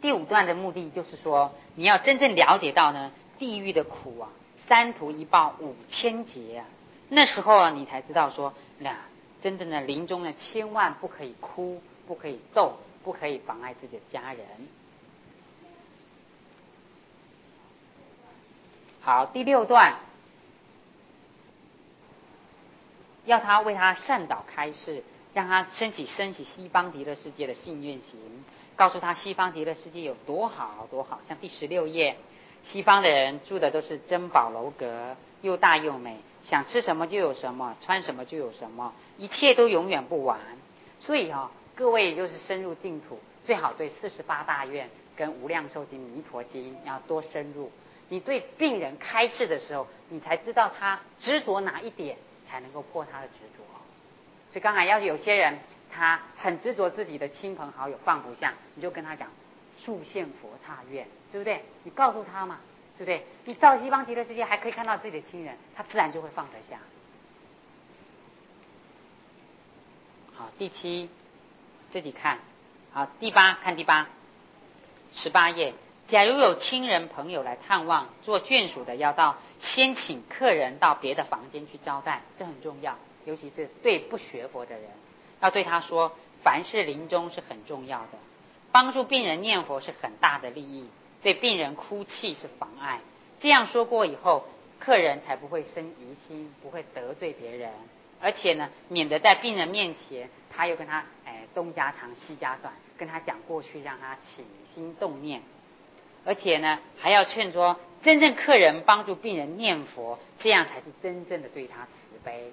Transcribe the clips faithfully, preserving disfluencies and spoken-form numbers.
第五段的目的就是说，你要真正了解到呢，地狱的苦啊，三途一报五千劫啊。那时候啊，你才知道说，那真正的临终呢，千万不可以哭，不可以斗，不可以妨碍自己的家人。好，第六段，要他为他善导开示，让他升起升起西方极乐世界的信愿行，告诉他西方极乐世界有多好多好。像第十六页，西方的人住的都是珍宝楼阁，又大又美，想吃什么就有什么，穿什么就有什么，一切都永远不完。所以啊，各位就是深入净土，最好对四十八大愿跟无量寿经、弥陀经要多深入。你对病人开示的时候，你才知道他执着哪一点，才能够破他的执着。所以刚才要是有些人他很执着自己的亲朋好友放不下，你就跟他讲速现佛刹愿，对不对？你告诉他嘛，对不对？你到西方极乐世界还可以看到自己的亲人，他自然就会放得下。好，第七自己看。好，第八看第八十八页，假如有亲人朋友来探望，做眷属的要到先请客人到别的房间去招待，这很重要。尤其是对不学佛的人，要对他说，凡事临终是很重要的，帮助病人念佛是很大的利益，对病人哭泣是妨碍。这样说过以后，客人才不会生疑心，不会得罪别人，而且呢，免得在病人面前他又跟他哎东家长西家短，跟他讲过去，让他起心动念。而且呢，还要劝说真正客人帮助病人念佛，这样才是真正的对他慈悲。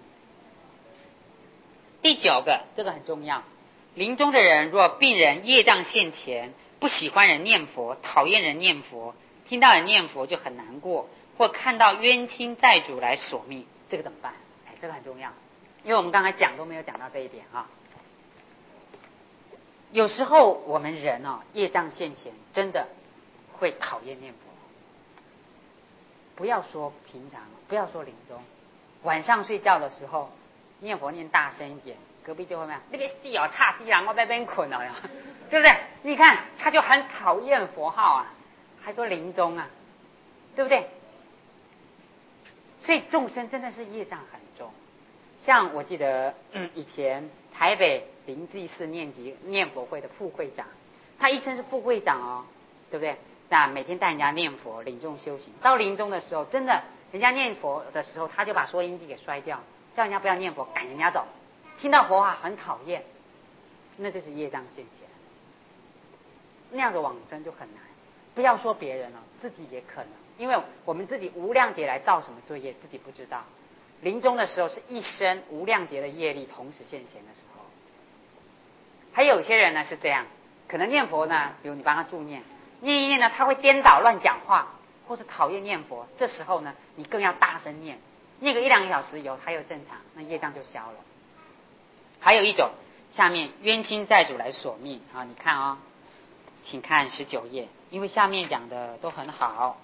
第九个，这个很重要，临终的人若病人业障现前，不喜欢人念佛，讨厌人念佛，听到人念佛就很难过，或看到冤亲债主来索命，这个怎么办？哎，这个很重要，因为我们刚才讲都没有讲到这一点啊。有时候我们人哦，业障现前，真的会讨厌念佛。不要说平常，不要说临终，晚上睡觉的时候念佛念大声一点，隔壁就会问：那边戏哦，差戏啦，我在边困了，对不对？你看他就很讨厌佛号啊，还说临终啊，对不对？所以众生真的是业障很重。像我记得、嗯、以前台北灵济寺念集念佛会的副会长，他一生是副会长哦，对不对？那每天带人家念佛领众修行，到临终的时候，真的人家念佛的时候，他就把收音机给摔掉，叫人家不要念佛，赶人家走。听到佛话很讨厌，那就是业障现前，那样的往生就很难。不要说别人了、哦，自己也可能，因为我们自己无量劫来造什么罪业，自己不知道。临终的时候是一生无量劫的业力同时现前的时候。还有些人呢是这样，可能念佛呢，比如你帮他助念，念一念呢，他会颠倒乱讲话，或是讨厌念佛，这时候呢，你更要大声念，念个一两个小时以后，他又正常，那业障就消了。还有一种，下面冤亲债主来索命啊，你看啊、哦，请看十九页，因为下面讲的都很好。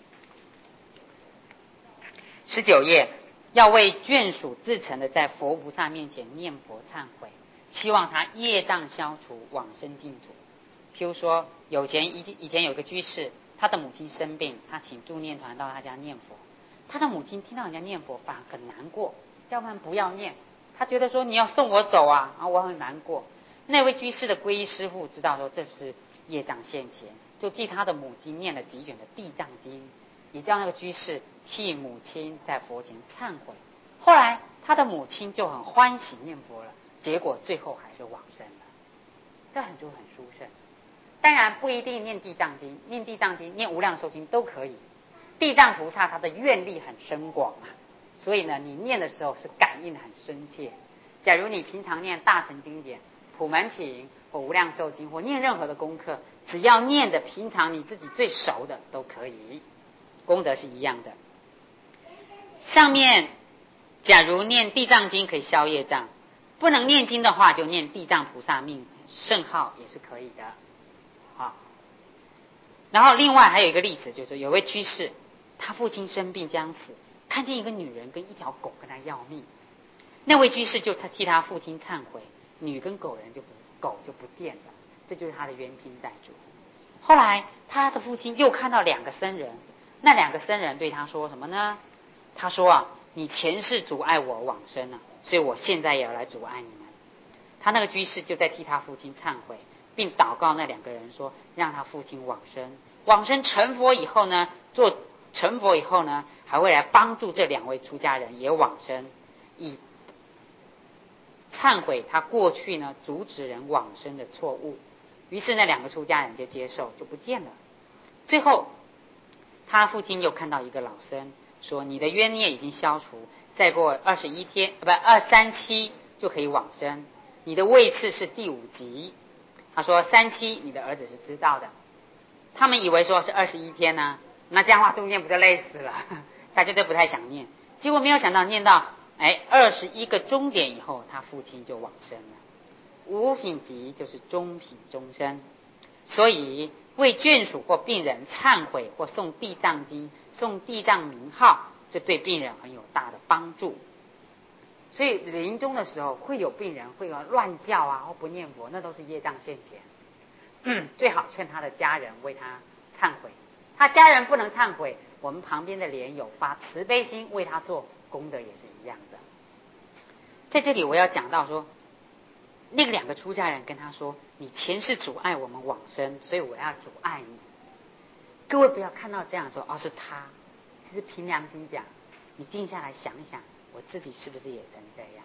十九页，要为眷属至诚的在佛菩萨面前念佛忏悔，希望他业障消除，往生净土。譬如说，有前以以前有个居士，他的母亲生病，他请助念团到他家念佛，他的母亲听到人家念佛反而很难过，叫他们不要念。他觉得说你要送我走啊，啊我很难过。那位居士的皈依师父知道说这是业障现前，就替他的母亲念了几卷的地藏经，也叫那个居士替母亲在佛前忏悔。后来他的母亲就很欢喜念佛了，结果最后还是往生了，这很就很殊胜。当然不一定念地藏经，念地藏经念无量寿经都可以。地藏菩萨他的愿力很深广啊，所以呢你念的时候是感应很深切。假如你平常念大乘经典、普门品或无量寿经，或念任何的功课，只要念的平常你自己最熟的都可以，功德是一样的。上面假如念地藏经可以消业障，不能念经的话就念地藏菩萨命圣号也是可以的。好，然后另外还有一个例子，就是有位居士，他父亲生病将死，看见一个女人跟一条狗跟他要命，那位居士就他替他父亲忏悔，女跟狗人就不狗就不见了，这就是他的冤亲债主。 后来他的父亲又看到两个僧人，那两个僧人对他说什么呢？他说啊，你前世阻碍我往生了，所以我现在也要来阻碍你们。他那个居士就在替他父亲忏悔，并祷告那两个人说，让他父亲往生。往生成佛以后呢，做成佛以后呢，还会来帮助这两位出家人也往生，以忏悔他过去呢阻止人往生的错误。于是那两个出家人就接受，就不见了。最后他父亲又看到一个老僧，说你的冤孽已经消除，再过二十一天，不二三七就可以往生。你的位次是第五级。他说三七你的儿子是知道的。他们以为说是二十一天呢、啊，那这样的话中间不就累死了？大家都不太想念。结果没有想到念到哎二十一个钟点以后，他父亲就往生了。五品级就是中品终身。所以为眷属或病人忏悔或诵地藏经、诵地藏名号，这对病人很有大的帮助。所以临终的时候会有病人会有乱叫啊或不念佛，那都是业障现前。嗯，最好劝他的家人为他忏悔。他家人不能忏悔，我们旁边的莲友发慈悲心为他做功德也是一样的。在这里我要讲到说，那两个出家人跟他说，你前世阻碍我们往生，所以我要阻碍你。各位不要看到这样说，哦是他。其实凭良心讲，你静下来想一想，我自己是不是也曾这样？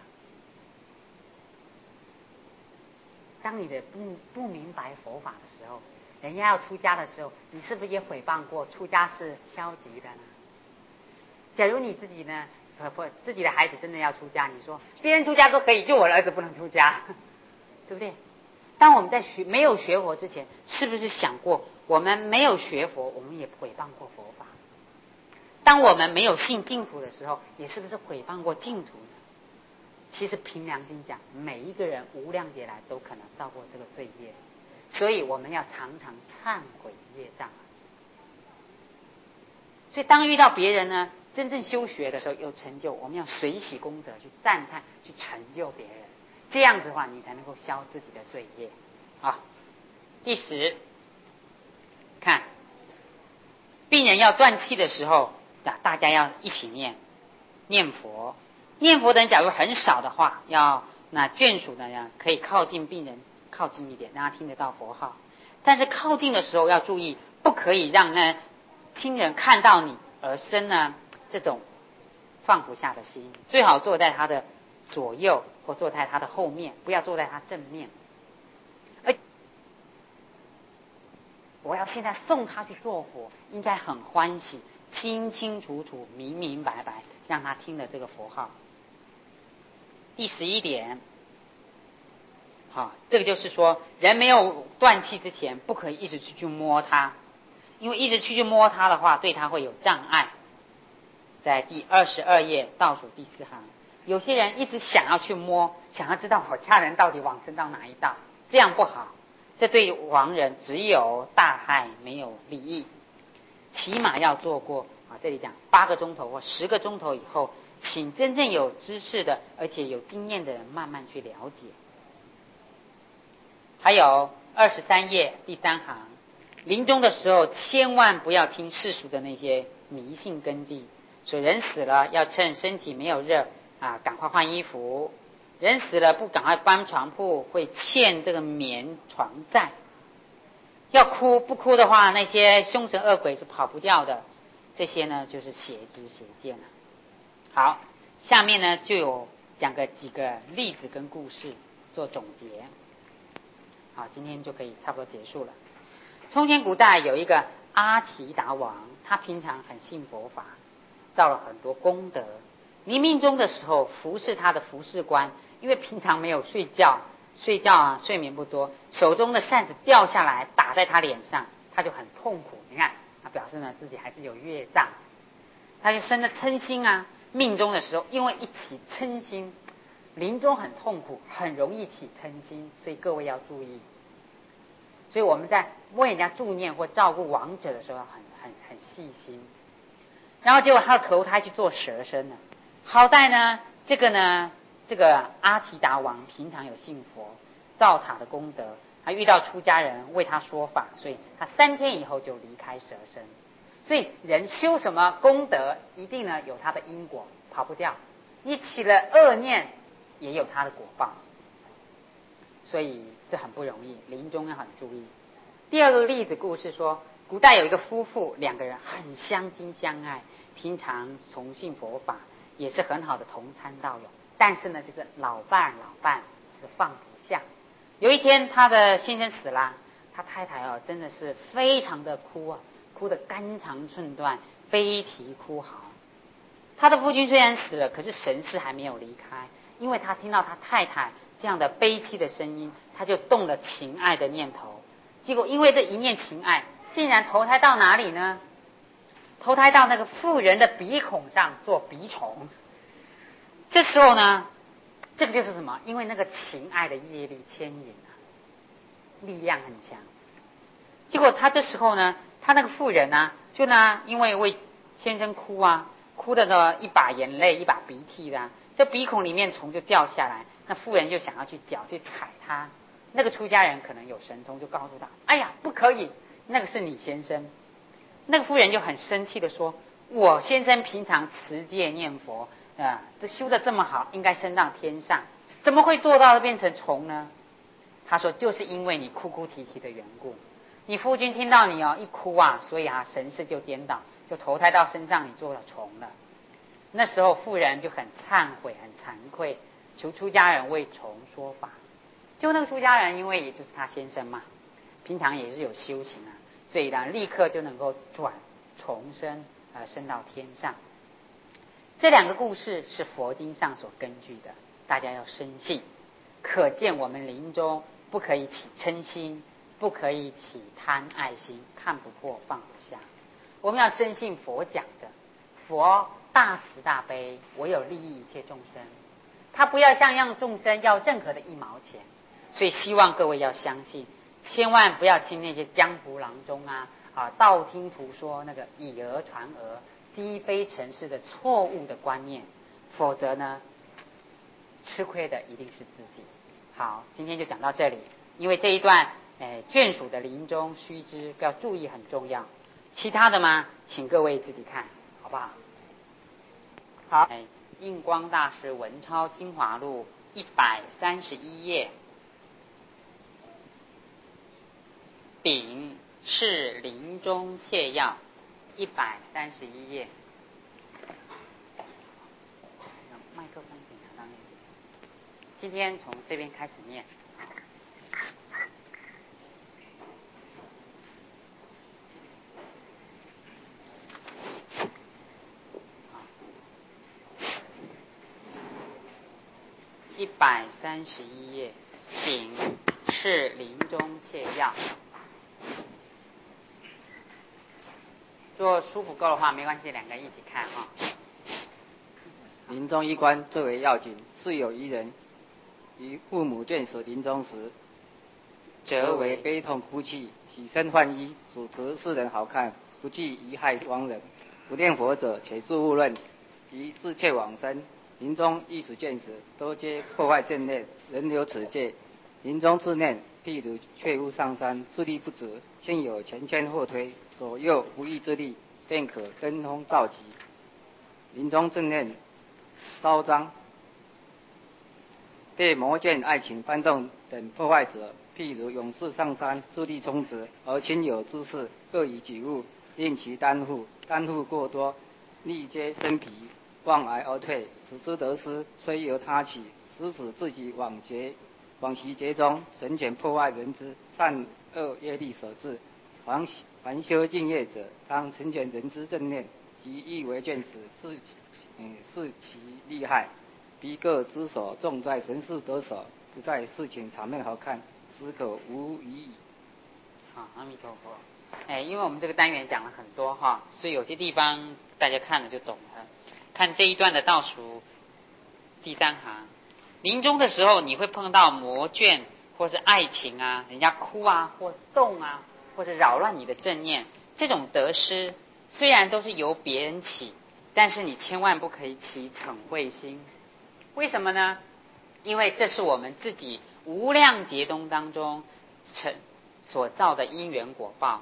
当你的不不明白佛法的时候，人家要出家的时候，你是不是也诽谤过出家是消极的呢？假如你自己呢，不自己的孩子真的要出家，你说别人出家都可以，就我的儿子不能出家，对不对？当我们在学没有学佛之前，是不是想过我们没有学佛，我们也诽谤过佛法？当我们没有信净土的时候，也是不是诽谤过净土呢？其实凭良心讲，每一个人无量劫来都可能造过这个罪业，所以我们要常常忏悔业障。所以当遇到别人呢真正修学的时候有成就，我们要随喜功德，去赞叹，去成就别人，这样子的话你才能够消自己的罪业。好，第十，看病人要断气的时候，大家要一起念念佛。念佛的人假如很少的话，要那眷属呢可以靠近病人靠近一点，让他听得到佛号。但是靠近的时候要注意，不可以让那听人看到你而生呢这种放不下的心。最好坐在他的左右或坐在他的后面，不要坐在他正面。而我要现在送他去做佛，应该很欢喜，清清楚楚明明白白让他听了这个佛号。第十一点，好，这个就是说人没有断气之前不可以一直去去摸它，因为一直去去摸它的话对它会有障碍。在第二十二页倒数第四行，有些人一直想要去摸，想要知道我家人到底往生到哪一道，这样不好，这对亡人只有大害没有利益。起码要做过啊，这里讲八个钟头或十个钟头以后，请真正有知识的而且有经验的人慢慢去了解。还有二十三页第三行，临终的时候千万不要听世俗的那些迷信根基。所以人死了要趁身体没有热啊，赶快换衣服。人死了不赶快搬床铺，会欠这个棉床债。要哭不哭的话，那些凶神恶鬼是跑不掉的。这些呢就是邪知邪见了。好，下面呢就有讲个几个例子跟故事做总结。好，今天就可以差不多结束了。从前古代有一个阿奇达王，他平常很信佛法，造了很多功德。临命终的时候，服侍他的服侍官，因为平常没有睡觉，睡觉啊睡眠不多，手中的扇子掉下来打在他脸上，他就很痛苦。你看，他表示呢自己还是有业障，他就生了嗔心啊。命终的时候，因为一起嗔心，临终很痛苦，很容易起嗔心，所以各位要注意。所以我们在为人家助念或照顾亡者的时候，很很很细心。然后结果他要投胎去做蛇身了。好在呢，这个呢，这个阿奇达王平常有信佛，造塔的功德他遇到出家人为他说法，所以他三天以后就离开蛇身。所以人修什么功德，一定呢有他的因果，跑不掉。你起了恶念，也有他的果报。所以这很不容易，临终要很注意。第二个例子故事说，古代有一个夫妇，两个人很相亲相爱，平常崇信佛法，也是很好的同参道友。但是呢，就是老伴老伴就是放不下。有一天，他的先生死了，他太太哦，真的是非常的哭啊，哭得肝肠寸断，悲啼哭嚎。他的父亲虽然死了，可是神识还没有离开，因为他听到他太太这样的悲凄的声音，他就动了情爱的念头。结果因为这一念情爱，竟然投胎到哪里呢？投胎到那个妇人的鼻孔上做鼻虫。这时候呢，这个就是什么？因为那个情爱的业力牵引啊，力量很强。结果他这时候呢，他那个妇人啊，就呢，因为为先生哭啊，哭的呢一把眼泪一把鼻涕的、啊，这鼻孔里面虫就掉下来，那妇人就想要去搅去踩它。那个出家人可能有神通，就告诉他：“哎呀，不可以，那个是你先生。”那个妇人就很生气的说：“我先生平常持戒念佛啊，这修得这么好，应该升到天上，怎么会做到变成虫呢？”他说：“就是因为你哭哭啼啼的缘故，你夫君听到你哦一哭啊，所以啊神识就颠倒，就投胎到身上，你做了虫了。”那时候妇人就很忏悔，很惭愧，求出家人为虫说法。就那个出家人，因为也就是他先生嘛，平常也是有修行啊，所以呢，立刻就能够转重生，呃，升到天上。这两个故事是佛经上所根据的，大家要深信。可见我们临终不可以起嗔心，不可以起贪爱心，看不破放不下。我们要深信佛讲的，佛大慈大悲，唯有利益一切众生，他不要向让众生要任何的一毛钱。所以希望各位要相信，千万不要听那些江湖郎中啊啊道听途说，那个以讹传讹、积非成是的错误的观念，否则呢，吃亏的一定是自己。好，今天就讲到这里，因为这一段诶眷属的临终须知要注意很重要，其他的嘛，请各位自己看，好不好？好，印光大师文钞精华录一百三十一页。丙是临终切要，一百三十一页。麦克风请拿到那边。今天从这边开始念。一百三十一页，丙是临终切要。如果舒服够的话，没关系，两个人一起看哈。 临终衣冠最为要紧，是有一人于父母眷属临终时，则为悲痛哭泣，起身换衣，主仆世人好看，不计贻害亡人。不念佛者，且是误论，即自切往生。临终遇此见时，都皆破坏正念，人有此戒。临终自念，譬如却屋上山，势力不足，先有前牵后推，左右无益之力，便可登峰造极。临终正念昭彰，被魔见爱情翻动等破坏者，譬如勇士上山，势力充足，而亲友之事各以己物，令其担负，担负过多，力皆生疲，望而而退。此之得失，虽由他起，实使自己往劫往昔劫中神权破坏人之善恶业力所致。凡凡修净业者，当成全人之正念，即欲为见时，是嗯是其利害。彼各之所重在神事得手，不在事情场面好看，实可无疑矣。 好，阿弥陀佛。哎，因为我们这个单元讲了很多哈，所以有些地方大家看了就懂了。看这一段的倒数第三行，临终的时候你会碰到魔眷或是爱情啊，人家哭啊，或动啊，或者扰乱你的正念，这种得失虽然都是由别人起，但是你千万不可以起嗔恚心。为什么呢？因为这是我们自己无量劫中当中成所造的因缘果报，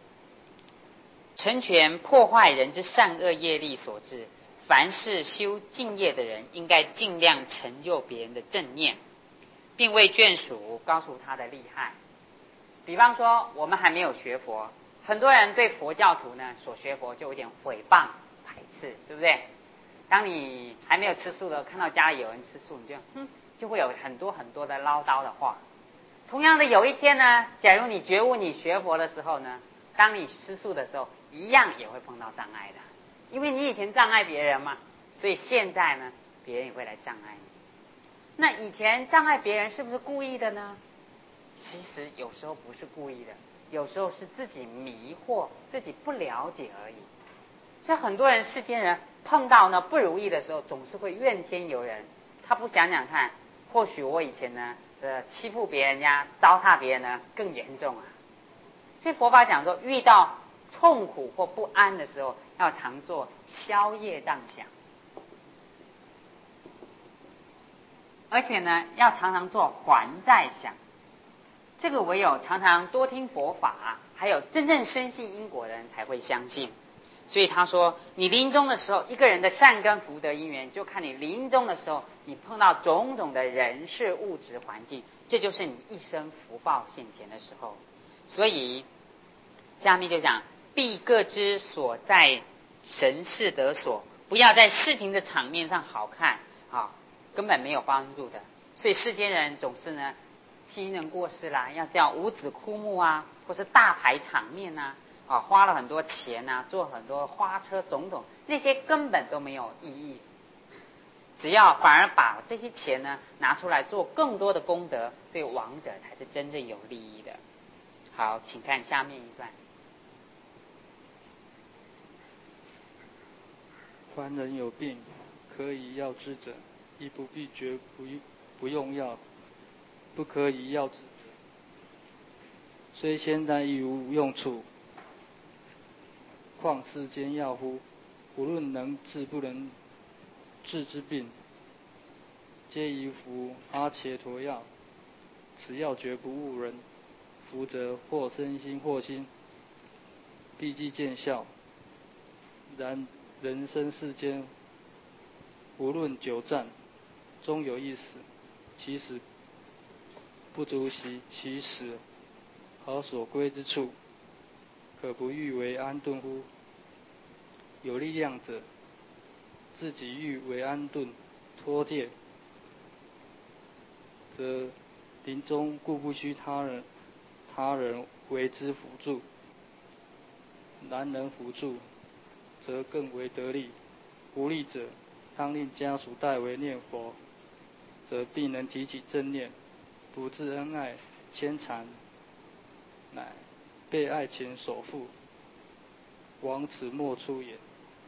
成全破坏人之善恶业力所致。凡是修净业的人，应该尽量成就别人的正念，并为眷属告诉他的厉害。比方说，我们还没有学佛，很多人对佛教徒呢所学佛就有点诽谤排斥，对不对？当你还没有吃素的，看到家里有人吃素，你就哼，就会有很多很多的唠叨的话。同样的，有一天呢，假如你觉悟你学佛的时候呢，当你吃素的时候，一样也会碰到障碍的，因为你以前障碍别人嘛，所以现在呢，别人也会来障碍你。那以前障碍别人是不是故意的呢？其实有时候不是故意的，有时候是自己迷惑，自己不了解而已。所以很多人世间人碰到呢不如意的时候，总是会怨天尤人。他不想想看，或许我以前呢，呃，欺负别人家、糟蹋别人呢更严重啊。所以佛法讲说，遇到痛苦或不安的时候，要常做消业障想，而且呢，要常常做还债想。这个唯有常常多听佛法，还有真正深信因果的人才会相信。所以他说，你临终的时候，一个人的善根福德因缘，就看你临终的时候，你碰到种种的人事物质环境，这就是你一生福报现前的时候。所以下面就讲，必各知所在神事得所，不要在事情的场面上好看啊，根本没有帮助的。所以世间人总是呢，亲人过世啦，要叫五子哭墓啊，或是大排场面啊，啊，花了很多钱啊，做很多花车种种，那些根本都没有意义。只要反而把这些钱呢拿出来做更多的功德，对亡者才是真正有利益的。好，请看下面一段。 凡人有病，可以药之者，亦不必绝不不用药；不可以药之者，虽现在亦无用处。况世间药乎？无论能治不能治之病，皆宜服阿伽陀药。此药绝不误人，服则或身心或心，必即见效。然人生世间，无论久战，终有一死。其死不足惜其死而所归之处，可不欲为安顿乎？有力量者，自己欲为安顿托贴，则临终故不需他人他人为之辅助。然能辅助，则更为得力。无力者，当令家属代为念佛，则必能提起正念，不自恩爱牵缠，乃被爱情所缚，亡此莫出也。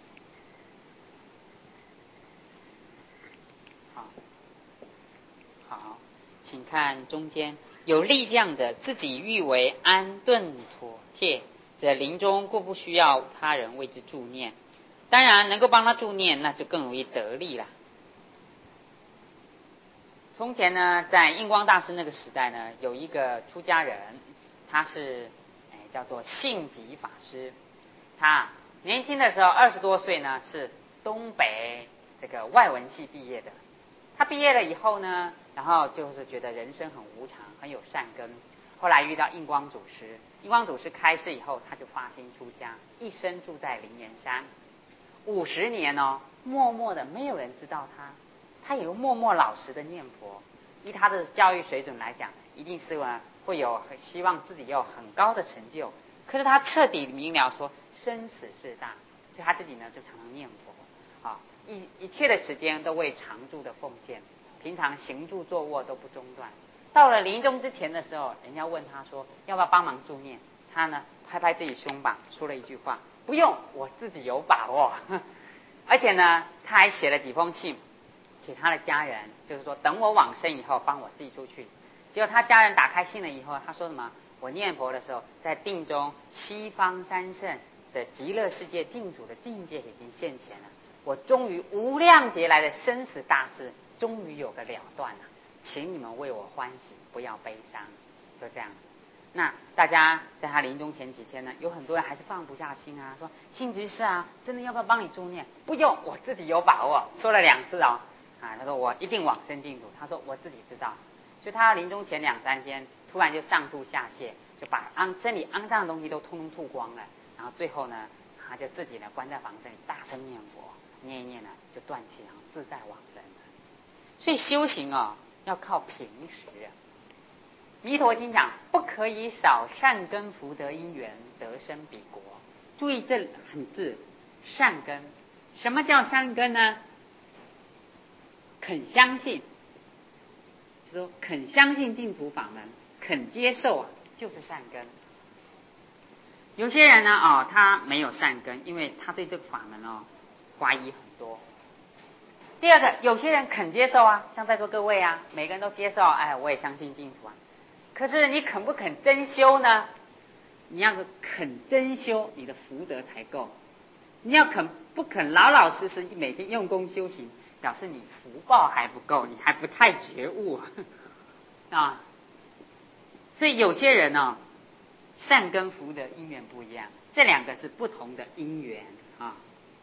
好，好，请看中间，有力量者，自己欲为安顿妥帖，则临终故不需要他人为之助念。当然能够帮他助念，那就更容易得力了。从前呢，在印光大师那个时代呢，有一个出家人，他是哎叫做性吉法师。他年轻的时候二十多岁呢，是东北这个外文系毕业的。他毕业了以后呢，然后就是觉得人生很无常，很有善根。后来遇到印光祖师，印光祖师开示以后，他就发心出家，一生住在灵岩山。五十年哦，默默的，没有人知道他，他也默默老实的念佛。依他的教育水准来讲，一定是会有希望自己有很高的成就。可是他彻底明了说生死事大，所以他自己呢就常常念佛啊，一一切的时间都为常住的奉献，平常行住坐卧都不中断。到了临终之前的时候，人家问他说要不要帮忙助念，他呢拍拍自己胸膛，说了一句话：不用，我自己有把握。而且呢，他还写了几封信给他的家人，就是说等我往生以后帮我寄出去。结果他家人打开信了以后，他说什么？我念佛的时候，在定中西方三圣的极乐世界净土的境界已经现前了，我终于无量劫来的生死大事终于有个了断了，请你们为我欢喜，不要悲伤。就这样， 那大家在他临终前几天呢，有很多人还是放不下心啊，说信执事啊，真的要不要帮你助念？不用，我自己有把握。说了两次哦，啊，他说我一定往生净土。他说我自己知道。就他临终前两三天，突然就上吐下泻，就把肮身里肮脏的东西都通通吐光了。然后最后呢，他就自己呢关在房间里大声念佛，念一念呢就断气，然后自在往生了。所以修行哦，要靠平时啊。弥陀经讲，不可以少善根福德因缘得生彼国。注意这很字，善根。什么叫善根呢？肯相信，就说肯相信净土法门，肯接受啊，就是善根。有些人呢，哦，他没有善根，因为他对这个法门哦怀疑很多。第二个，有些人肯接受啊，像在座各位啊，每个人都接受，哎，我也相信净土啊。可是你肯不肯真修呢？你要肯真修，你的福德才够。你要肯不肯老老实实每天用功修行，表示你福报还不够，你还不太觉悟啊。所以有些人呢、哦，善跟福的因缘不一样，这两个是不同的因缘啊。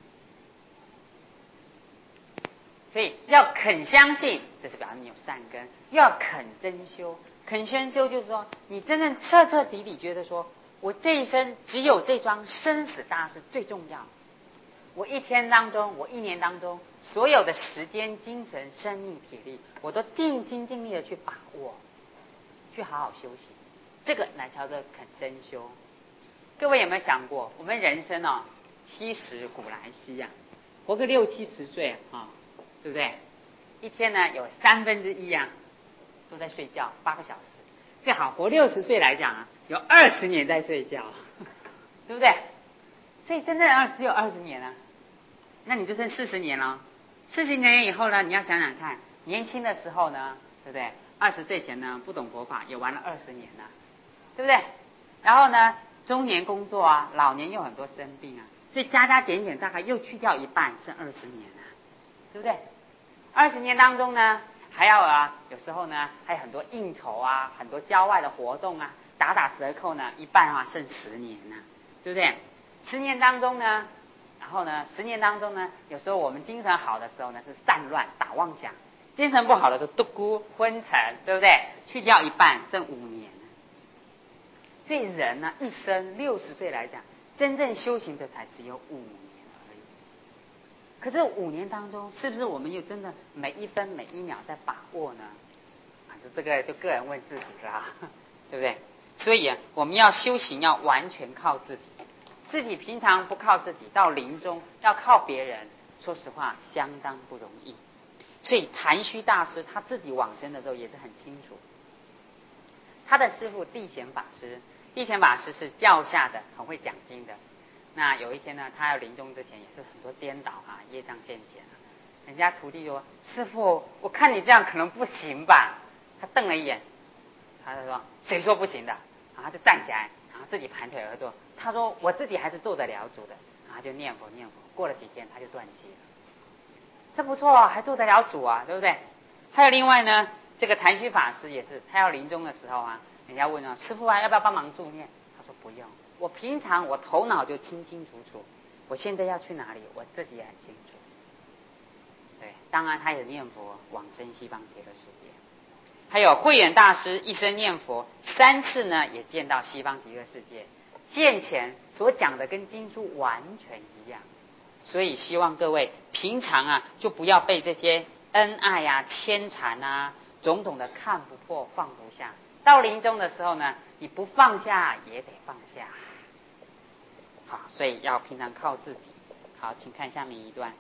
所以要肯相信，这是表示你有善根；要肯真修，肯真修就是说，你真正彻彻底底觉得说，我这一生只有这桩生死大事最重要。我一天当中，我一年当中，所有的时间、精神、生命、体力，我都尽心尽力的去把握，去好好修行。这个乃叫做肯真修。各位有没有想过，我们人生哦，七十古来稀啊，活个六七十岁啊。对不对？一天呢有三分之一啊都在睡觉，八个小时。最好活六十岁来讲啊，有二十年在睡觉，对不对？所以真正啊只有二十年啊，那你就剩四十年了。四十年以后呢，你要想想看，年轻的时候呢，对不对？二十岁前呢不懂佛法，也玩了二十年了，对不对？然后呢，中年工作啊，老年又很多生病啊，所以加加减减大概又去掉一半，剩二十年了。对不对？二十年当中呢，还要啊，有时候呢，还有很多应酬啊，很多郊外的活动啊，打打折扣呢，一半啊剩十年呢，对不对？十年当中呢，然后呢，十年当中呢，有时候我们精神好的时候呢是散乱打妄想，精神不好的时候独孤昏沉，对不对？去掉一半剩五年。所以人呢，一生六十岁来讲，真正修行的才只有五年。可是五年当中，是不是我们又真的每一分每一秒在把握呢？啊，这个就个人问自己啦，对不对？所以啊，我们要修行要完全靠自己，自己平常不靠自己，到临终要靠别人，说实话相当不容易。所以谭虚大师他自己往生的时候也是很清楚，他的师父地显法师，地显法师是教下的，很会讲经的。那有一天呢，他要临终之前也是很多颠倒啊，业障现前啊。人家徒弟说：“师父，我看你这样可能不行吧？”他瞪了一眼，他就说：“谁说不行的？”然后就站起来，然后自己盘腿而坐。他说：“我自己还是做得了主的。”然后就念佛念佛。过了几天，他就断气了。这不错啊，还做得了主啊，对不对？还有另外呢，这个谭虚法师也是，他要临终的时候啊，人家问啊：“师父啊，要不要帮忙助念？”他说：“不用。我平常我头脑就清清楚楚，我现在要去哪里，我自己也很清楚。”对，当然他也念佛往生西方极乐世界。还有慧远大师一生念佛三次呢，也见到西方极乐世界，现前所讲的跟经书完全一样。所以希望各位平常啊，就不要被这些恩爱啊、牵缠啊、种种的看不破、放不下。到临终的时候呢，你不放下也得放下。好，所以要平常靠自己。好，请看下面一段。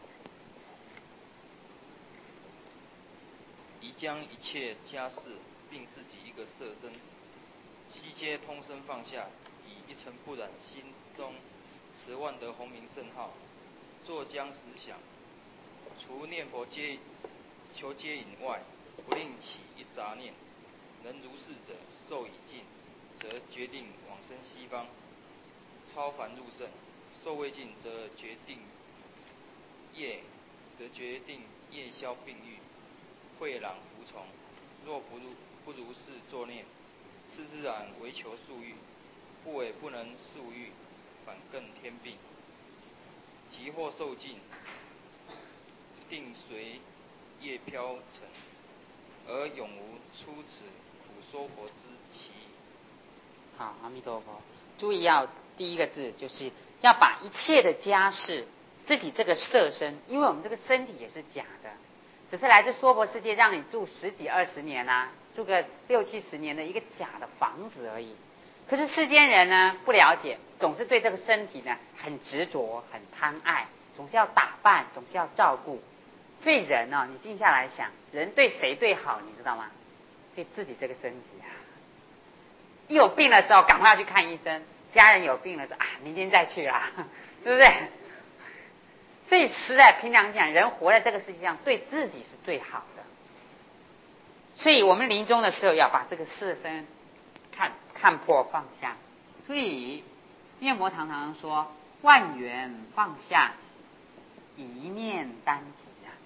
宜将一切家事，并自己一个色身，悉皆通身放下，以一尘不染心中持万德洪名圣号，作将实想，除念佛接求接引外，不令起一杂念。能如是者，寿已尽，则决定往生西方，超凡入圣；寿未尽，则决定业，则决定业消病愈，慧朗服从。若不如不如是作念， 次之然为求速欲，不为不能速欲，反更添病。即或受尽，定随业飘尘，而永无出此苦娑婆之期。 好，阿弥陀佛。注意要第一个字，就是要把一切的家事，自己这个色身，因为我们这个身体也是假的，只是来自娑婆世界让你住十几二十年啊，住个六七十年的一个假的房子而已。可是世间人呢不了解，总是对这个身体呢很执着、很贪爱，总是要打扮，总是要照顾。所以人呢、哦，你静下来想，人对谁最好，你知道吗？对自己这个身体啊。一有病的时候，赶快要去看医生；家人有病的时候啊，明天再去啦，对不对？所以实在凭良心讲，人活在这个世界上，对自己是最好的。所以我们临终的时候，要把这个色身看看破放下。所以念佛常常说：万缘放下，一念单提啊。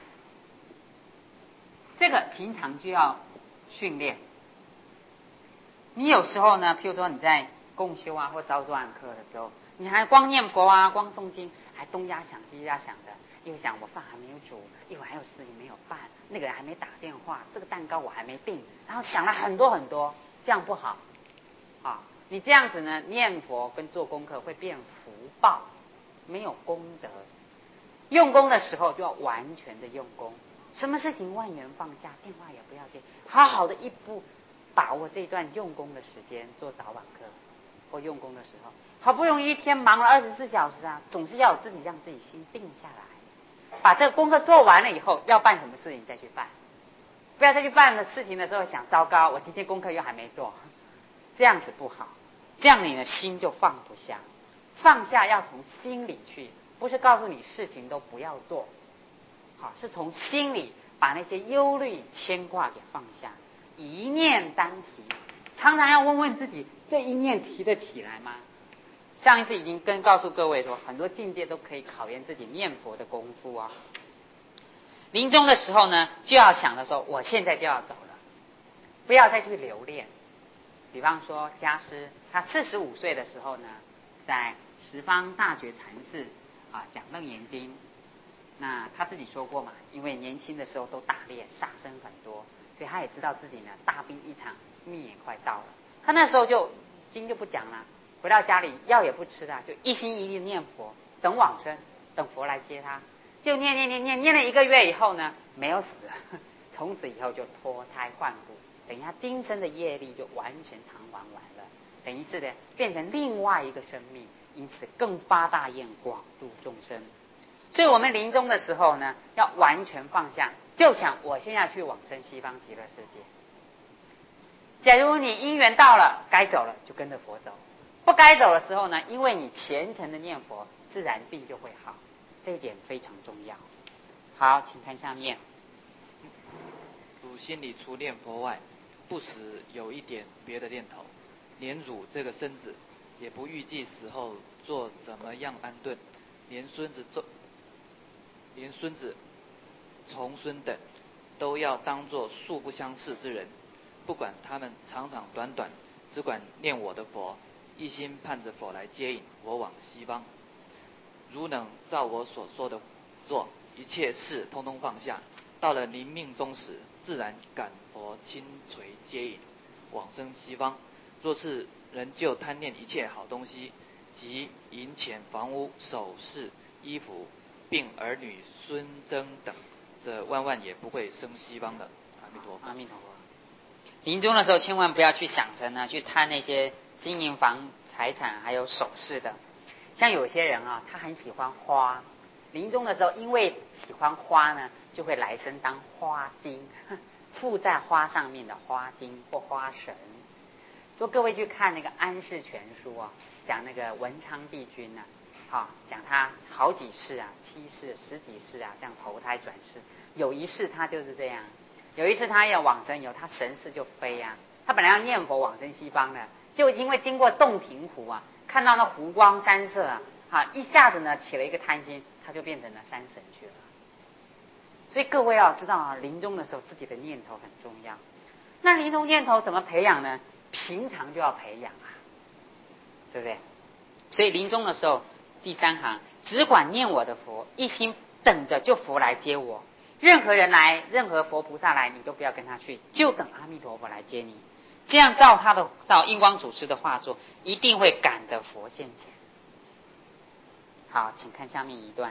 这个平常就要训练。你有时候呢，譬如说你在共修啊或早晚课的时候，你还光念佛啊，光诵经，还东家想西家想的，一会儿想我饭还没有煮，一会儿还有事情没有办，那个人还没打电话，这个蛋糕我还没订，然后想了很多很多，这样不好啊。你这样子呢，念佛跟做功课会变福报，没有功德。用功的时候就要完全的用功，什么事情万缘放下，电话也不要接，好好的一步把握这段用功的时间，做早晚课或用功的时候，好不容易一天忙了二十四小时啊，总是要有自己让自己心定下来，把这个功课做完了以后，要办什么事情再去办，不要再去办的事情的时候想糟糕，我今天功课又还没做，这样子不好，这样你的心就放不下。放下要从心里去，不是告诉你事情都不要做，好，是从心里把那些忧虑牵挂给放下。一念单提，常常要问问自己，这一念提得起来吗？上一次已经跟告诉各位说，很多境界都可以考验自己念佛的功夫啊。临终的时候呢，就要想着说，我现在就要走了，不要再去留恋。比方说家师，他四十五岁的时候呢，在十方大觉禅寺啊讲楞严经，那他自己说过嘛，因为年轻的时候都打猎杀生很多，所以他也知道自己呢大病一场，命也快到了。他那时候就经就不讲了，回到家里药也不吃了，就一心一意念佛，等往生，等佛来接他。就念念念念念了一个月以后呢，没有死，从此以后就脱胎换骨，等于他今生的业力就完全偿还完了，等于是呢变成另外一个生命，因此更发大愿广度众生。所以我们临终的时候呢，要完全放下，就想我现在去往生西方极乐世界。假如你因缘到了，该走了就跟着佛走，不该走的时候呢，因为你虔诚的念佛，自然病就会好，这一点非常重要。好，请看下面。 汝心里除念佛外，不时有一点别的念头，连汝这个身子也不预计死后做怎么样安顿，连孙子做连孙子重孙等都要当作素不相识之人，不管他们长长短短，只管念我的佛，一心盼着佛来接引我往西方。如能照我所说的做，一切事通通放下，到了临命终时，自然感佛亲垂接引往生西方。若是仍旧贪念一切好东西，及银钱房屋首饰衣服并儿女孙曾等，这万万也不会生西方的。阿弥陀佛。 阿弥陀佛。临终的时候千万不要去想着呢去贪那些金银房财产还有首饰的。像有些人啊，他很喜欢花，临终的时候因为喜欢花呢，就会来生当花精，附在花上面的花精或花神。说各位去看那个《安世全书》啊，讲那个文昌帝君啊，啊，讲他好几世啊，七世、十几世啊，这样投胎转世。有一世他就是这样，有一次他要往生以后，他神识就飞啊，他本来要念佛往生西方的，就因为经过洞庭湖啊，看到那湖光山色啊，啊，一下子呢起了一个贪心，他就变成了山神去了。所以各位要知道啊，临终的时候自己的念头很重要。那临终念头怎么培养呢？ 平常就要培养啊，对不对？所以临终的时候，第三行只管念我的佛，一心等着就佛来接我。任何人来，任何佛菩萨来，你都不要跟他去，就等阿弥陀佛来接你。这样照他的照印光祖师的画作，一定会赶得佛现前。好，请看下面一段。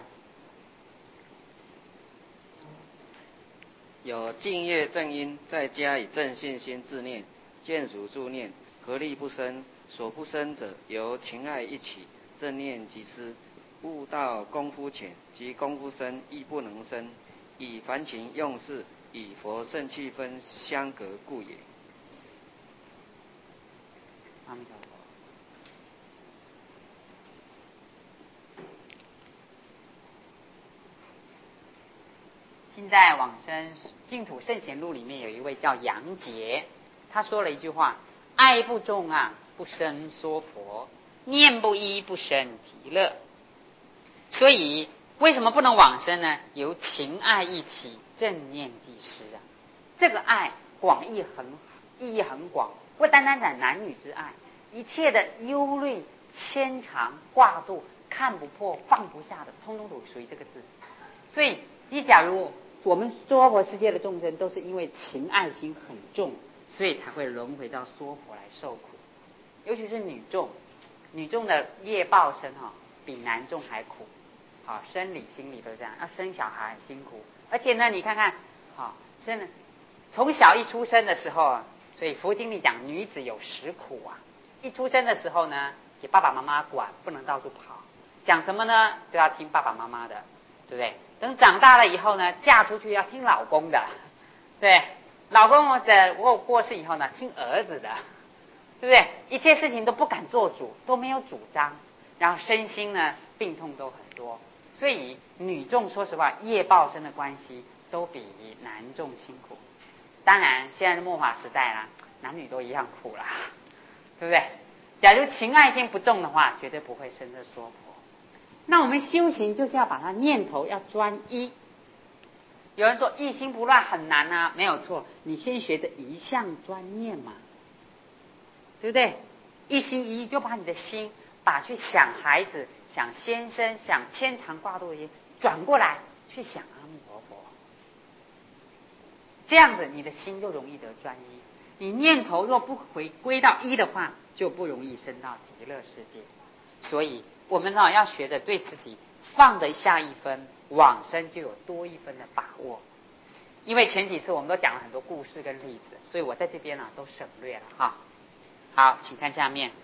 有净业正因，再加以正信心自念，见属助念，合力不生。所不生者，由情爱一起，正念即失。悟道功夫浅，及功夫深，亦不能生。以凡情用事，以佛圣气分相隔故也。 阿弥陀佛。现在往生净土圣贤录里面有一位叫杨杰，他说了一句话：爱不重啊，不生说佛；念不一，不生极乐。所以为什么不能往生呢？由情爱一起，正念即失啊。这个爱广义很意义很广，不单单讲男女之爱，一切的忧虑、牵肠挂肚、看不破、放不下的，通通都属于这个字。所以你假如我们娑婆世界的众生都是因为情爱心很重，所以才会轮回到娑婆来受苦。尤其是女众，女众的业报身哈、哦，比男众还苦。好，生理心理都这样，要生小孩很辛苦。而且呢，你看看，好，真的从小一出生的时候啊，所以佛经里讲女子有十苦啊。一出生的时候呢，给爸爸妈妈管，不能到处跑，讲什么呢，就要听爸爸妈妈的，对不对？等长大了以后呢，嫁出去要听老公的，对，老公的过过世以后呢，听儿子的，对不对？一切事情都不敢做主，都没有主张，然后身心呢病痛都很多，所以女众说实话业报身的关系都比男众辛苦。当然现在的末法时代啦，男女都一样苦啦，对不对？假如情爱心不重的话，绝对不会生这娑婆。那我们修行就是要把它念头要专一。有人说一心不乱很难啊，没有错，你先学着一项专念嘛，对不对？一心一意就把你的心把去想孩子、想先生、想牵肠挂肚的心转过来去想阿弥陀佛，这样子你的心就容易得专一。你念头若不回归到一的话，就不容易升到极乐世界。所以我们呢要学着对自己放得下一分，往生就有多一分的把握。因为前几次我们都讲了很多故事跟例子，所以我在这边呢、啊、都省略了哈。好，请看下面。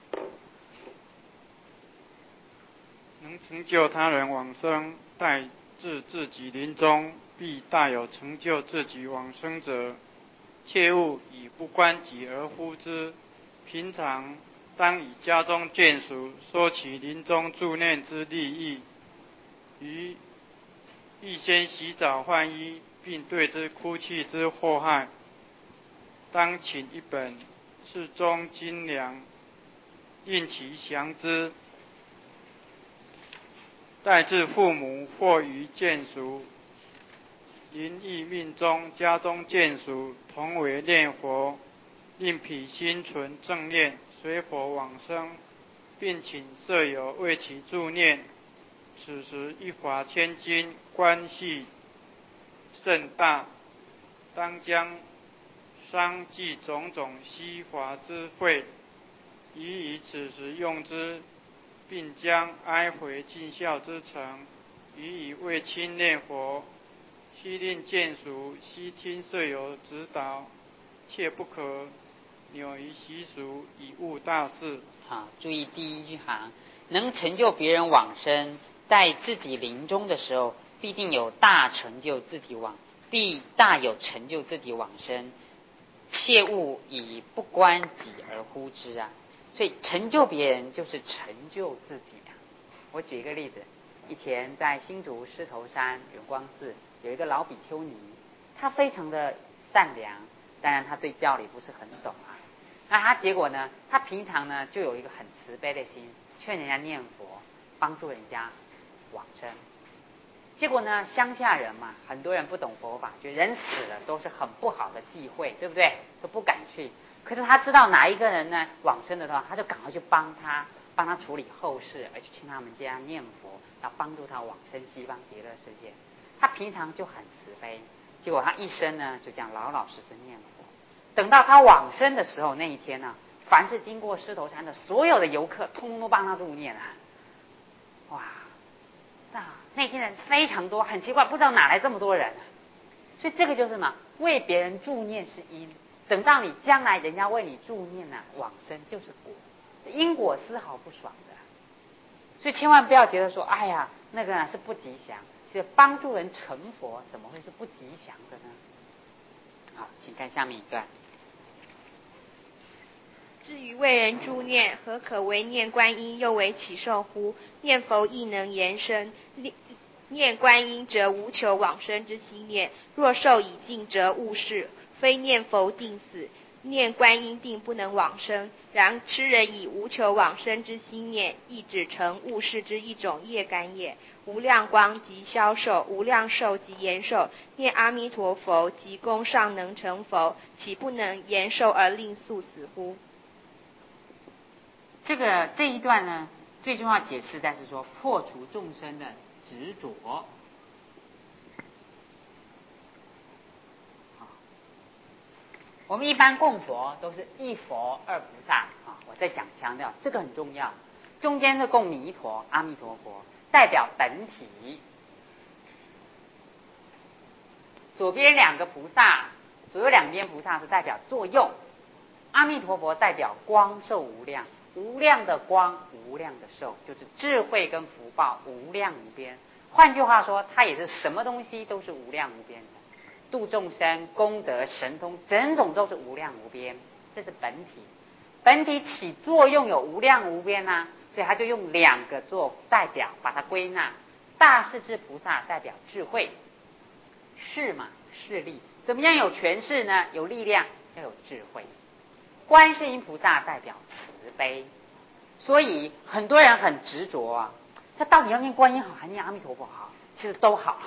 能成就他人往生，待至自己临终，必大有成就自己往生者，切勿以不关己而呼之。平常当以家中眷属说起临终助念之利益，于预先洗澡换衣，并对之哭泣之祸害，当请一本释中精良，令其详之。待至父母或于眷属临疫命中，家中眷属同为念佛，令彼心存正念，随佛往生，并请舍友为其助念。此时一法千金，关系甚大，当将商计种种悉法之费，宜以此时用之，并将哀悔尽孝之诚，予以为亲念佛。须令眷属悉听舍友指导，切不可扭于习俗，以误大事。 好，注意第一句行，能成就别人往生，待自己临终的时候，必定有大成就自己往，必大有成就自己往生，切勿以不关己而呼之啊。所以成就别人就是成就自己啊。我举一个例子，以前在新竹狮头山远光寺有一个老比丘尼，她非常的善良，当然她对教理不是很懂啊。那她结果呢，她平常呢就有一个很慈悲的心，劝人家念佛，帮助人家往生。结果呢，乡下人嘛，很多人不懂佛法，觉得人死了都是很不好的忌讳，对不对？都不敢去。 可是他知道哪一个人呢往生的话，他就赶快去帮他，帮他处理后事，而且去他们家念佛，要帮助他往生西方极乐世界。他平常就很慈悲，结果他一生呢就这样老老实实念佛。等到他往生的时候，那一天呢，凡是经过狮头山的所有的游客，通通都帮他助念啊！哇，那那天人非常多，很奇怪，不知道哪来这么多人。所以这个就是什么？为别人助念是因，等到你将来人家为你助念呢、啊，往生就是果，这因果丝毫不爽的。所以千万不要觉得说，哎呀，那个、啊、是不吉祥。其实帮助人成佛，怎么会是不吉祥的呢？好，请看下面一段。 至于为人助念，何可为念观音，又为起受乎？念佛亦能延伸，念观音则无求往生之心念，若受已尽，则误事。非念佛定死，念观音定不能往生。然痴人以无求往生之心念，亦只成误事之一种业感也。无量光即消寿，无量寿即延寿。念阿弥陀佛，即功尚能成佛，岂不能延寿而令速死乎？ 这个这一段呢，最重要解释在是说破除众生的执着。我们一般供佛都是一佛二菩萨啊，我在讲强调这个很重要。中间是供弥陀阿弥陀佛，代表本体；左边两个菩萨，左右两边菩萨是代表作用。阿弥陀佛代表光寿无量，无量的光，无量的寿，就是智慧跟福报无量无边。换句话说，它也是什么东西都是无量无边的。度众生、功德、神通，整种都是无量无边，这是本体。本体起作用有无量无边啊，所以他就用两个做代表，把它归纳。大势至菩萨代表智慧，势嘛，势力，怎么样有权势呢？有力量，要有智慧。观世音菩萨代表慈悲，所以很多人很执着啊，他到底要念观音好还念阿弥陀佛好？其实都好。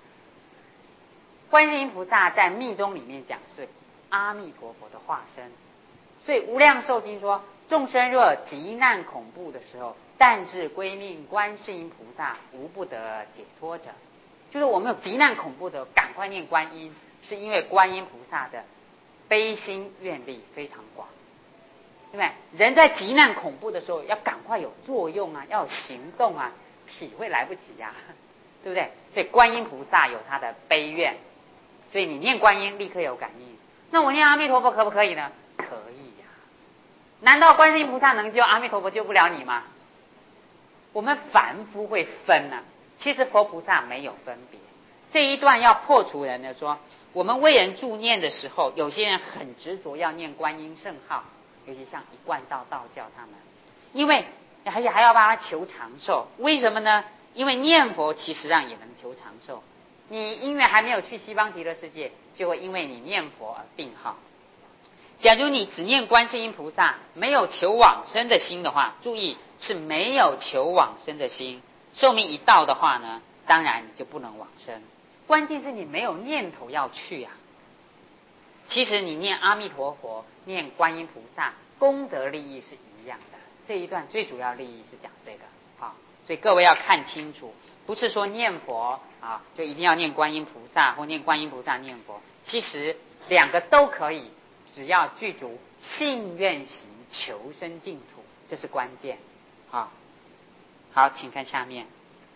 观世音菩萨在密宗里面讲是阿弥陀佛的化身，所以无量寿经说，众生若急难恐怖的时候，但是归命观世音菩萨，无不得解脱者。就是我们有急难恐怖的，赶快念观音，是因为观音菩萨的悲心愿力非常广，对不对？人在急难恐怖的时候，要赶快有作用啊，要有行动啊，体会来不及呀、啊，对不对？所以观音菩萨有他的悲愿。所以你念观音立刻有感应，那我念阿弥陀佛可不可以呢？可以呀、啊。难道观世音菩萨能救，阿弥陀佛救不了你吗？我们凡夫会分啊，其实佛菩萨没有分别。这一段要破除人的说，我们为人助念的时候，有些人很执着要念观音圣号，尤其像一贯道道教他们，因为而且还要帮他求长寿，为什么呢？因为念佛其实上也能求长寿。你因为还没有去西方极乐世界，就会因为你念佛而病好。假如你只念观世音菩萨，没有求往生的心的话，注意是没有求往生的心，寿命一到的话呢，当然你就不能往生。关键是你没有念头要去啊。其实你念阿弥陀佛、念观音菩萨，功德利益是一样的。这一段最主要利益是讲这个啊，所以各位要看清楚。不是说念佛啊，就一定要念观音菩萨，或念观音菩萨念佛。其实两个都可以，只要具足信愿行求生净土，这是关键。啊，好，请看下面。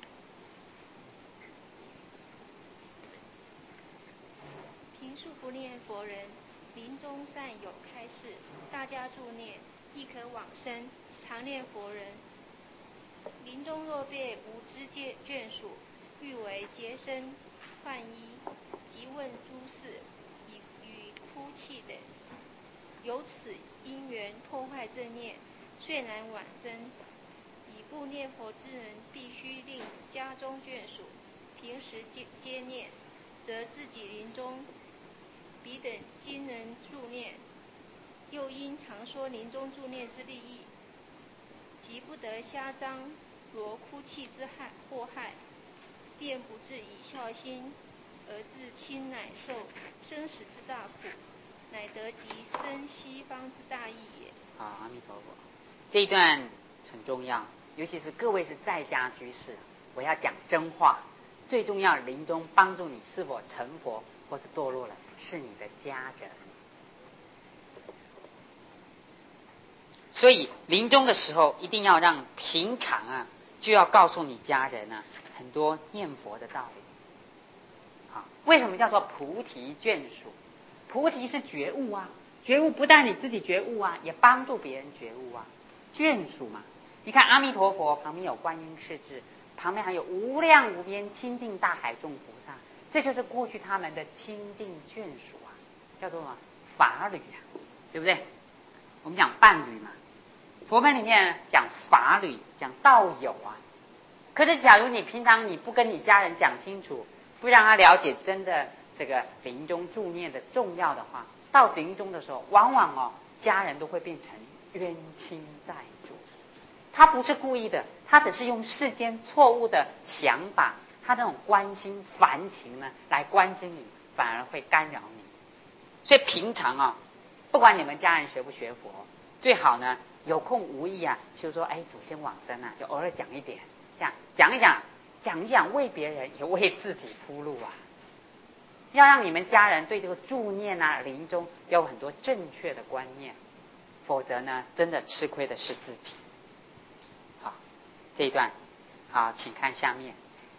平素不念佛人，临终善有开示，大家助念，亦可往生。常念佛人，临终若被无知眷属，欲为洁身换衣，即问诸事，以与哭泣等，由此因缘破坏正念，遂难往生。已故念佛之人，必须令家中眷属平时接接念，则自己临终彼等今人助念，又因常说临终助念之利益，即不得瞎张罗哭泣之害祸害，便不至以孝心而自亲乃受生死之大苦。 乃得及生西方之大义也。 好，阿弥陀佛。这一段很重要，尤其是各位是在家居士，我要讲真话。最重要，临终帮助你是否成佛或是堕落了，是你的家人。所以临终的时候，一定要让平常啊，就要告诉你家人啊，很多念佛的道理。好，为什么叫做菩提眷属？菩提是觉悟啊，觉悟不但你自己觉悟啊，也帮助别人觉悟啊。眷属嘛，你看阿弥陀佛旁边有观音势至，旁边还有无量无边清净大海众菩萨，这就是过去他们的清净眷属啊，叫做什么法侣啊，对不对？我们讲伴侣嘛，佛门里面讲法侣，讲道友啊。可是假如你平常你不跟你家人讲清楚，不让他了解真的这个临终助念的重要的话，到临终的时候，往往哦家人都会变成冤亲债主。他不是故意的，他只是用世间错误的想法，他那种关心烦情呢来关心你，反而会干扰你。所以平常啊、哦，不管你们家人学不学佛，最好呢有空无意啊，就说哎祖先往生啊，就偶尔讲一点，这样讲一讲，讲一讲，为别人也为自己铺路啊。要让你们家人对这个助念啊、临终要有很多正确的观念，否则呢，真的吃亏的是自己。好，这一段，好，请看下面。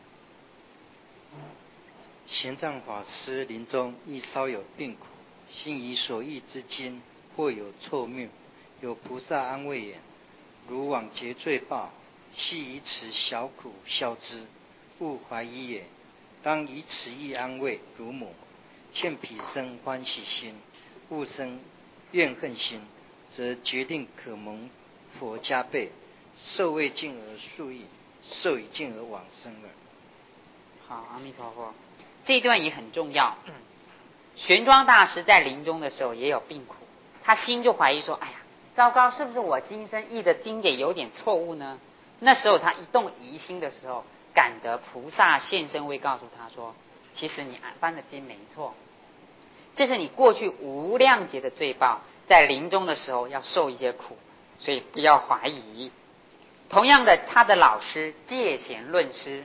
玄奘法师临终亦稍有病苦，心以所遇之经或有错谬，有菩萨安慰言：如往劫罪报，系以此小苦消之，勿怀疑也。当以此意安慰乳母，劝彼生欢喜心，勿生怨恨心，则决定可蒙佛加倍，受未尽而速意，受已尽而往生了。 好，阿弥陀佛。这一段也很重要。玄奘大师在临终的时候也有病苦，他心就怀疑说：“哎呀，糟糕，是不是我今生译的经典有点错误呢？”那时候他一动疑心的时候，感得菩萨现身会告诉他说：“其实你翻的经没错，这是你过去无量劫的罪报，在临终的时候要受一些苦，所以不要怀疑。”同样的，他的老师戒贤论师。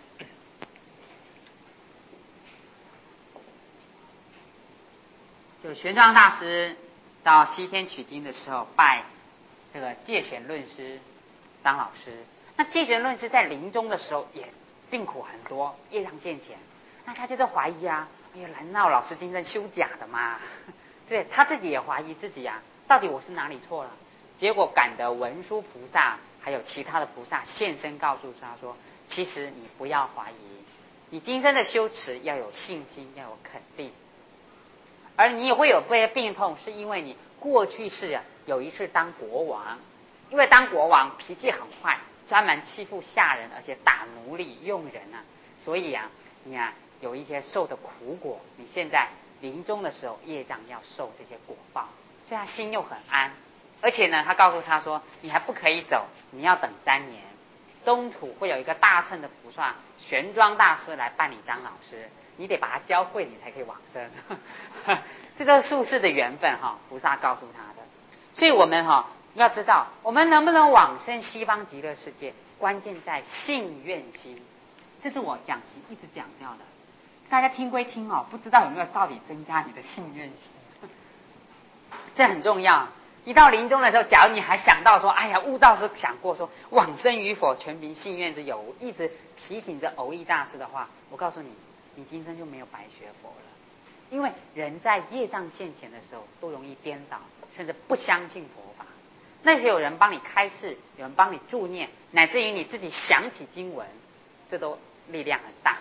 就玄奘大师到西天取经的时候，拜这个戒贤论师当老师。那戒贤论师在临终的时候也病苦很多，业障现前，那他就在怀疑啊，哎呀，难道老师今生修假的吗？对，他自己也怀疑自己啊，到底我是哪里错了？结果感得文殊菩萨还有其他的菩萨现身告诉他说：“其实你不要怀疑，你今生的修持要有信心，要有肯定。而你也会有这些病痛，是因为你过去世啊有一次当国王，因为当国王脾气很坏，专门欺负下人，而且打奴隶用人啊，所以啊你啊有一些受的苦果，你现在临终的时候业障要受这些果报，所以他心又很安。而且呢，他告诉他说，你还不可以走，你要等三年，东土会有一个大乘的菩萨玄奘大师来办理当老师，你得把他教会，你才可以往生。这都是宿世的缘分哈，菩萨告诉他的。所以我们哈要知道，我们能不能往生西方极乐世界，关键在信愿心。这是我讲习一直讲掉的，大家听归听哦，不知道有没有到底增加你的信愿心，这很重要。一到临终的时候，假如你还想到说，哎呀，悟道是想过说往生与否全凭信愿之有，我一直提醒着蕅益大师的话，我告诉你，你今生就没有白学佛了。因为人在业障现前的时候，都容易颠倒，甚至不相信佛法。那些有人帮你开示，有人帮你助念，乃至于你自己想起经文，这都力量很大。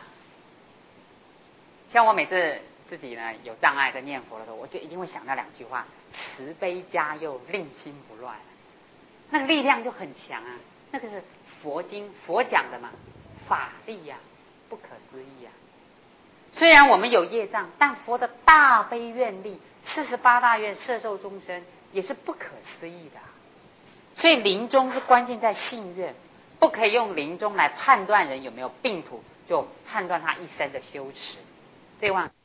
像我每次自己呢有障碍在念佛的时候，我就一定会想到两句话：慈悲加佑，令心不乱。那个力量就很强啊，那个是佛经佛讲的嘛，法力呀、啊，不可思议呀、啊。虽然我们有业障，但佛的大悲愿力，四十八大愿摄受众生，也是不可思议的、啊。所以临终是关键在信愿，不可以用临终来判断人有没有病苦，就判断他一生的修持。这样